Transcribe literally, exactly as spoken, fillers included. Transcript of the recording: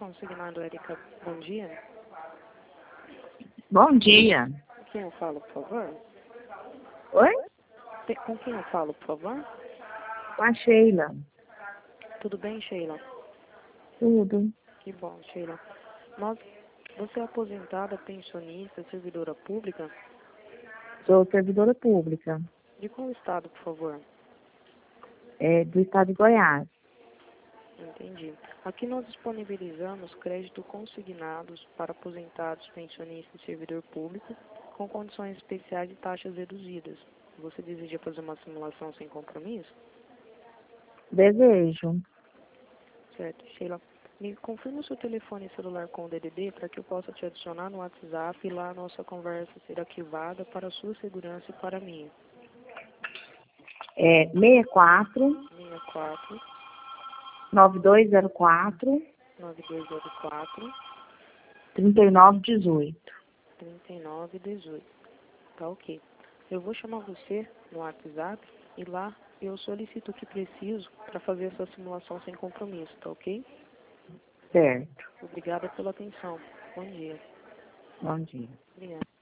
Consignado, Érica. Bom dia. Bom dia. Com quem eu falo, por favor? Oi? Te- Com quem eu falo, por favor? Com a Sheila. Tudo bem, Sheila? Tudo. Que bom, Sheila. Nós, você é aposentada, pensionista, servidora pública? Sou servidora pública, De qual estado, por favor? é, do estado de Goiás. Entendi. Aqui nós disponibilizamos crédito consignados para aposentados, pensionistas e servidor público com condições especiais e taxas reduzidas. Você deseja fazer uma simulação sem compromisso? Desejo. Certo, Sheila. Me confirma o seu telefone celular com o D D D para que eu possa te adicionar no WhatsApp e lá a nossa conversa ser arquivada para a sua segurança e para a minha. É seis quatro, seis quatro, nove dois zero quatro, nove dois zero quatro, três nove um oito. três nove um oito. Tá ok. Eu vou chamar você no WhatsApp e lá eu solicito o que preciso para fazer essa simulação sem compromisso, tá ok? Certo. Obrigada pela atenção. Bom dia. Bom dia. Obrigada.